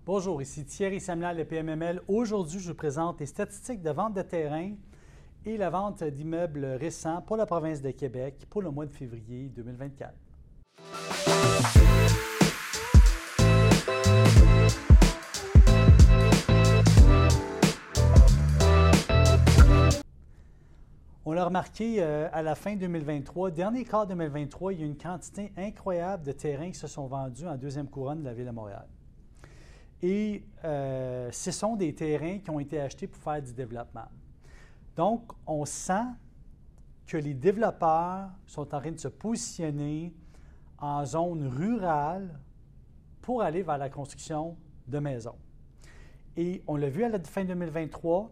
Bonjour, ici Thierry Samuel de PMML. Aujourd'hui, je vous présente les statistiques de vente de terrain et la vente d'immeubles récents pour la province de Québec pour le mois de février 2024. On l'a remarqué à la fin 2023, dernier quart 2023, il y a une quantité incroyable de terrains qui se sont vendus en deuxième couronne de la Ville de Montréal. Et ce sont des terrains qui ont été achetés pour faire du développement. Donc, on sent que les développeurs sont en train de se positionner en zone rurale pour aller vers la construction de maisons. Et on l'a vu à la fin 2023,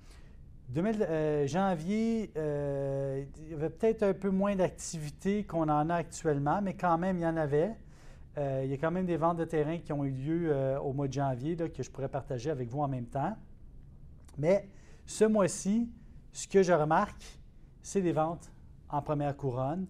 janvier, il y avait peut-être un peu moins d'activité qu'on en a actuellement, mais quand même, il y en avait. Il y a quand même des ventes de terrain qui ont eu lieu au mois de janvier là, que je pourrais partager avec vous en même temps. Mais ce mois-ci, ce que je remarque, c'est des ventes en première couronne,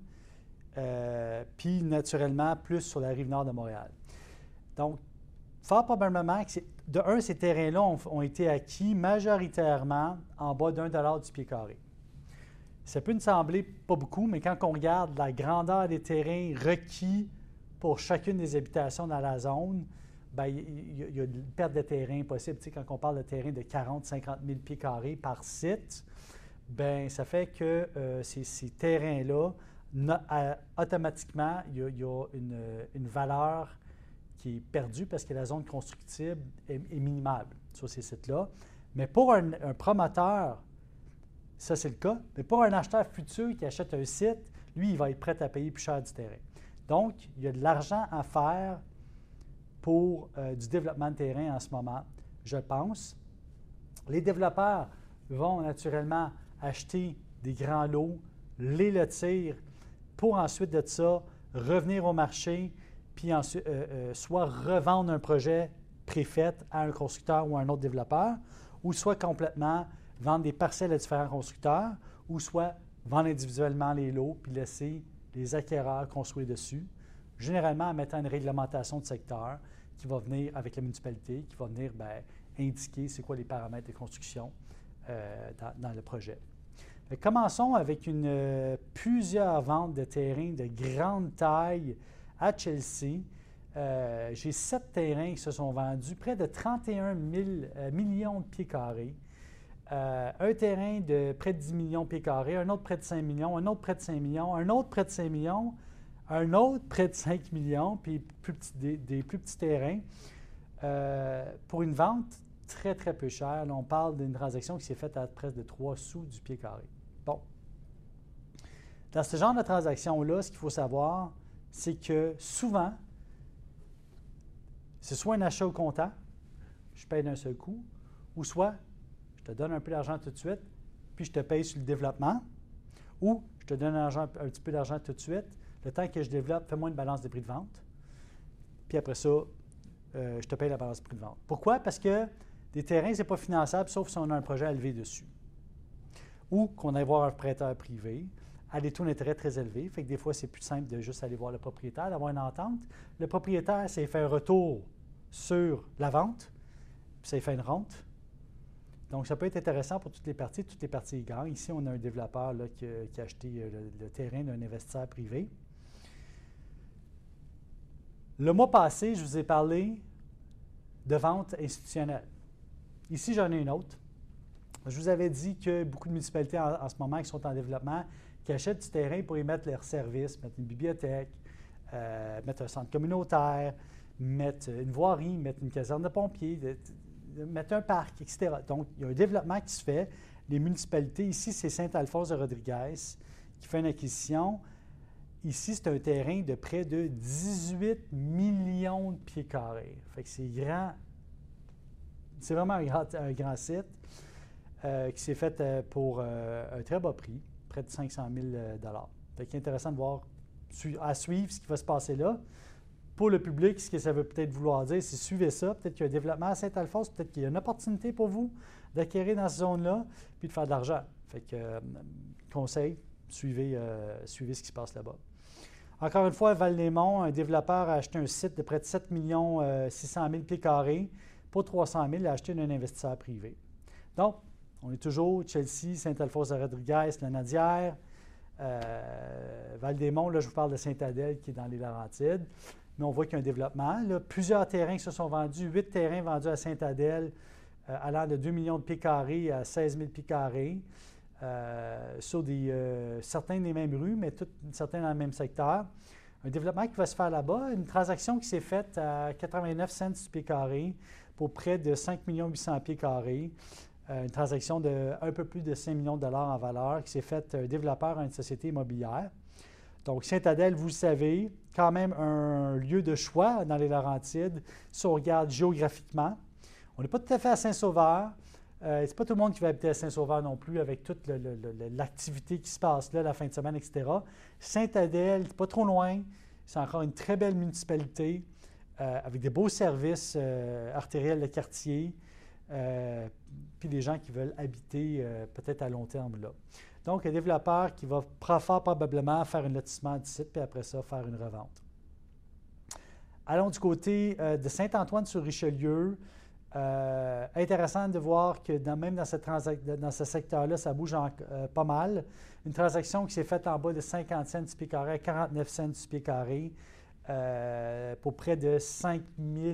puis naturellement plus sur la rive nord de Montréal. Donc, fort probablement que ces terrains-là ont été acquis majoritairement en bas d'$1 du pied carré. Ça peut nous sembler pas beaucoup, mais quand on regarde la grandeur des terrains requis pour chacune des habitations dans la zone, bien, il y a une perte de terrain possible. Tu sais, quand on parle de terrain de 40-50 000 pieds carrés par site, bien, ça fait que ces terrains-là, automatiquement, il y a une valeur qui est perdue parce que la zone constructible est minimale sur ces sites-là. Mais pour un promoteur, ça c'est le cas, mais pour un acheteur futur qui achète un site, lui, il va être prêt à payer plus cher du terrain. Donc, il y a de l'argent à faire pour du développement de terrain en ce moment, je pense. Les développeurs vont naturellement acheter des grands lots, les lotir pour ensuite de ça revenir au marché, puis ensuite soit revendre un projet préfet à un constructeur ou à un autre développeur, ou soit complètement vendre des parcelles à différents constructeurs, ou soit vendre individuellement les lots puis laisser les acquéreurs construire dessus, généralement en mettant une réglementation de secteur qui va venir avec la municipalité, qui va venir indiquer c'est quoi les paramètres de construction dans le projet. Commençons avec plusieurs ventes de terrains de grande taille à Chelsea. J'ai 7 terrains qui se sont vendus, près de 31 millions de pieds carrés. Un terrain de près de 10 millions de pieds carrés, un autre près de 5 millions, un autre près de 5 millions, un autre près de 5 millions, un autre près de 5 millions, puis des plus petits terrains, pour une vente très, très peu chère. Là, on parle d'une transaction qui s'est faite à presque de 3 sous du pied carré. Bon. Dans ce genre de transaction-là, ce qu'il faut savoir, c'est que souvent, c'est soit un achat au comptant, je paye d'un seul coup, ou soit je te donne un peu d'argent tout de suite, puis je te paye sur le développement, ou je te donne un petit peu d'argent tout de suite, le temps que je développe, fais-moi une balance des prix de vente, puis après ça, je te paye la balance des prix de vente. Pourquoi? Parce que des terrains, ce n'est pas finançable, sauf si on a un projet à lever dessus. Ou qu'on aille voir un prêteur privé à des taux d'intérêt très élevés. Fait que des fois, c'est plus simple de juste aller voir le propriétaire, d'avoir une entente. Le propriétaire, ça fait un retour sur la vente, puis ça fait une rente. Donc, ça peut être intéressant pour toutes les parties y gagnent. Ici, on a un développeur là, qui a acheté le terrain d'un investisseur privé. Le mois passé, je vous ai parlé de vente institutionnelle. Ici, j'en ai une autre. Je vous avais dit que beaucoup de municipalités en ce moment qui sont en développement, qui achètent du terrain pour y mettre leurs services, mettre une bibliothèque, mettre un centre communautaire, mettre une voirie, mettre une caserne de pompiers, mettre un parc, etc. Donc, il y a un développement qui se fait. Les municipalités, ici, c'est Saint-Alphonse-de-Rodriguez qui fait une acquisition. Ici, c'est un terrain de près de 18 millions de pieds carrés. Fait que c'est grand. C'est vraiment un grand site qui s'est fait pour un très bas prix, près de 500 000 $. Fait qu'il est intéressant de voir, à suivre ce qui va se passer là. Pour le public, ce que ça veut peut-être vouloir dire, c'est suivez ça. Peut-être qu'il y a un développement à Saint-Alphonse, peut-être qu'il y a une opportunité pour vous d'acquérir dans cette zone-là, puis de faire de l'argent. Fait que, conseil, suivez ce qui se passe là-bas. Encore une fois, à Val-les-Monts, un développeur a acheté un site de près de 7 600 000 pieds carrés. pour 300 000 à acheter d'un investisseur privé. Donc, on est toujours Chelsea, Saint-Alphonse-de-Rodriguez, La Nadière, Val-des-Monts, là je vous parle de Saint-Adèle qui est dans les Laurentides, mais on voit qu'il y a un développement. Là, plusieurs terrains qui se sont vendus, 8 terrains vendus à Saint-Adèle, allant de 2 millions de pieds carrés à 16 000 pieds carrés, sur certains des mêmes rues, mais certains dans le même secteur. Un développement qui va se faire là-bas, une transaction qui s'est faite à 89 cents du pied carré pour près de 5 800 pieds carrés. Une transaction de un peu plus de 5 millions de dollars en valeur qui s'est faite un développeur à une société immobilière. Donc, Saint-Adèle, vous le savez, quand même un lieu de choix dans les Laurentides, si on regarde géographiquement. On n'est pas tout à fait à Saint-Sauveur. C'est pas tout le monde qui va habiter à Saint-Sauveur non plus, avec toute l'activité qui se passe là la fin de semaine, etc. Saint-Adèle, pas trop loin. C'est encore une très belle municipalité, avec des beaux services artériels de quartier, puis des gens qui veulent habiter peut-être à long terme là. Donc, un développeur qui va fort probablement faire un lotissement du site, puis après ça, faire une revente. Allons du côté de Saint-Antoine-sur-Richelieu. Intéressant de voir que même dans ce secteur-là, ça bouge pas mal. Une transaction qui s'est faite en bas de 50 cents du pied carré à 49 cents du pied carré pour près de 5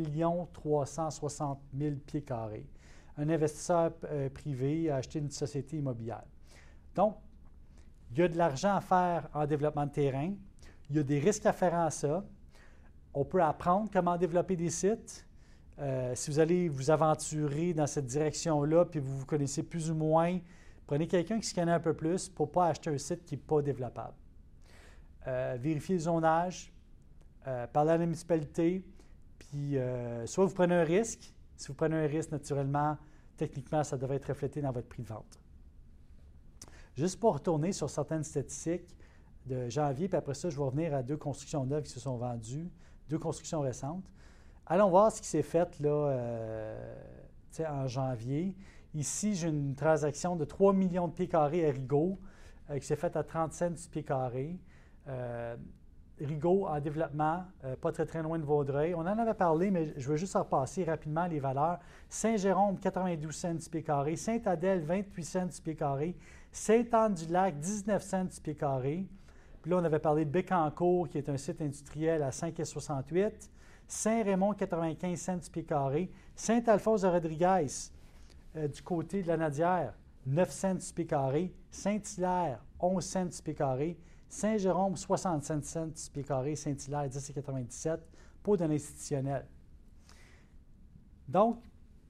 360 000 pieds carrés. Un investisseur privé a acheté une société immobilière. Donc, il y a de l'argent à faire en développement de terrain. Il y a des risques afférents à ça. On peut apprendre comment développer des sites. Si vous allez vous aventurer dans cette direction-là, puis vous vous connaissez plus ou moins, prenez quelqu'un qui se connaît un peu plus pour ne pas acheter un site qui n'est pas développable. Vérifiez le zonage, parlez à la municipalité, puis soit vous prenez un risque. Si vous prenez un risque, naturellement, techniquement, ça devrait être reflété dans votre prix de vente. Juste pour retourner sur certaines statistiques de janvier, puis après ça, je vais revenir à 2 constructions neuves qui se sont vendues, 2 constructions récentes. Allons voir ce qui s'est fait là, en janvier. Ici, j'ai une transaction de 3 millions de pieds carrés à Rigaud qui s'est faite à 30 cents du pied carré. Rigaud en développement, pas très loin de Vaudreuil. On en avait parlé, mais je veux juste repasser rapidement les valeurs. Saint-Jérôme, 92 cents du pied carré. Saint-Adèle, 28 cents du pied carré. Sainte-Anne-du-Lac, 19 cents du pied carré. Puis là, on avait parlé de Bécancour, qui est un site industriel à 5,68. Saint-Raymond, 95 cents du pied carré. Saint-Alphonse-de-Rodriguez, du côté de la Nadière, 9 cents du pied carré. Saint-Hilaire, 11 cents du pied carré. Saint-Jérôme, 65 cents du pied carré. Saint-Hilaire, 10,97 pour de l'institutionnel. Donc,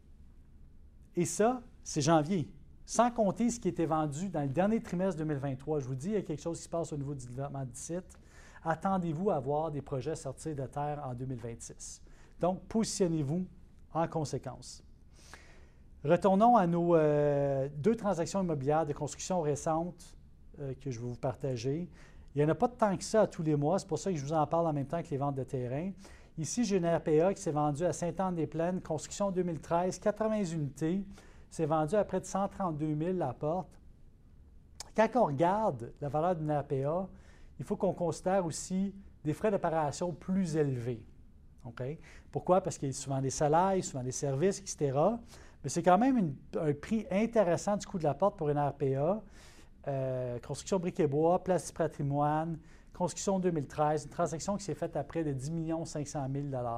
et ça, c'est janvier. Sans compter ce qui était vendu dans le dernier trimestre 2023. Je vous dis, il y a quelque chose qui se passe au niveau du développement du site. Attendez-vous à voir des projets sortir de terre en 2026. Donc, positionnez-vous en conséquence. Retournons à nos 2 transactions immobilières de construction récentes que je vais vous partager. Il n'y en a pas de tant que ça à tous les mois. C'est pour ça que je vous en parle en même temps que les ventes de terrain. Ici, j'ai une RPA qui s'est vendue à Sainte-Anne-des-Plaines, construction 2013, 80 unités. C'est vendu à près de 132 000 la porte. Quand on regarde la valeur d'une RPA, il faut qu'on considère aussi des frais d'opération plus élevés. Okay? Pourquoi? Parce qu'il y a souvent des salaires, souvent des services, etc. Mais c'est quand même un prix intéressant du coût de la porte pour une RPA. Construction briques et bois, place du patrimoine, construction 2013, une transaction qui s'est faite à près de 10 500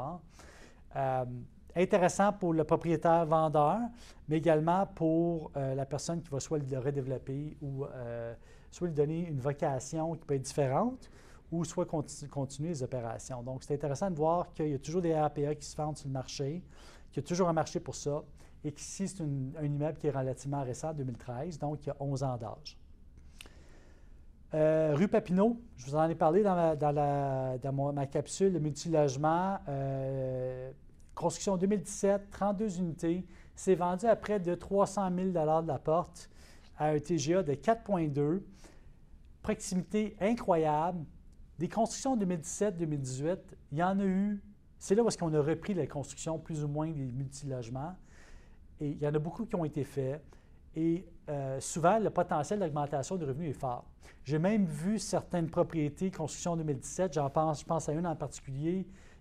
000 intéressant pour le propriétaire-vendeur, mais également pour la personne qui va soit le redévelopper ou soit lui donner une vocation qui peut être différente ou soit continuer les opérations. Donc, c'est intéressant de voir qu'il y a toujours des RPA qui se vendent sur le marché, qu'il y a toujours un marché pour ça et qu'ici, c'est un immeuble qui est relativement récent, 2013, donc il y a 11 ans d'âge. Rue Papineau, je vous en ai parlé dans ma capsule de multilogement. Construction 2017, 32 unités. C'est vendu à près de 300 000 de la porte à un TGA de 4,2. Proximité incroyable. Des constructions 2017-2018, il y en a eu. C'est là où est-ce qu'on a repris la construction plus ou moins des multilogements. Et il y en a beaucoup qui ont été faits. Et souvent, le potentiel d'augmentation de revenus est fort. J'ai même vu certaines propriétés, construction 2017, je pense à une en particulier,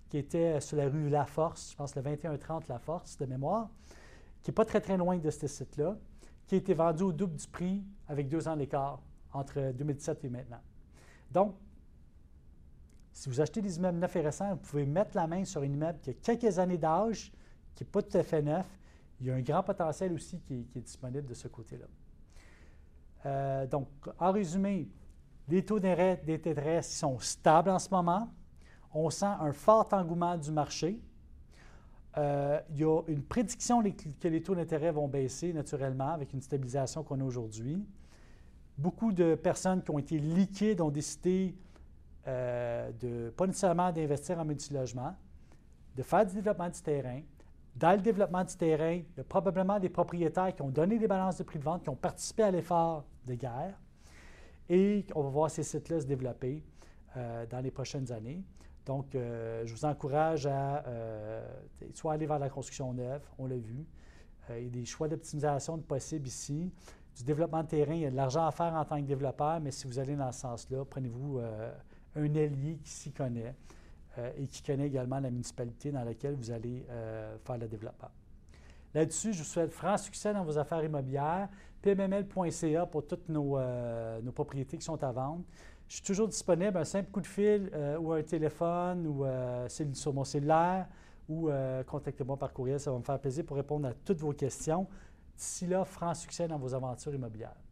qui était sur la rue La Force, je pense le 2130 La Force de mémoire, qui n'est pas très, très loin de ce site-là, qui a été vendu au double du prix avec 2 ans d'écart entre 2017 et maintenant. Donc, si vous achetez des immeubles neufs et récents, vous pouvez mettre la main sur un immeuble qui a quelques années d'âge, qui n'est pas tout à fait neuf. Il y a un grand potentiel aussi qui est disponible de ce côté-là. Donc, en résumé, les taux d'intérêt sont stables en ce moment. On sent un fort engouement du marché. Il y a une prédiction que les taux d'intérêt vont baisser naturellement avec une stabilisation qu'on a aujourd'hui. Beaucoup de personnes qui ont été liquides ont décidé pas nécessairement d'investir en multilogement, de faire du développement du terrain. Dans le développement du terrain, il y a probablement des propriétaires qui ont donné des balances de prix de vente, qui ont participé à l'effort de guerre. Et on va voir ces sites-là se développer dans les prochaines années. Donc, je vous encourage à soit aller vers la construction neuve, on l'a vu. Il y a des choix d'optimisation possibles ici. Du développement de terrain, il y a de l'argent à faire en tant que développeur, mais si vous allez dans ce sens-là, prenez-vous un allié qui s'y connaît et qui connaît également la municipalité dans laquelle vous allez faire le développement. Là-dessus, je vous souhaite franc succès dans vos affaires immobilières. pmml.ca pour toutes nos propriétés qui sont à vendre. Je suis toujours disponible, un simple coup de fil ou un téléphone ou sur mon cellulaire ou contactez-moi par courriel. Ça va me faire plaisir pour répondre à toutes vos questions. D'ici là, franc succès dans vos aventures immobilières.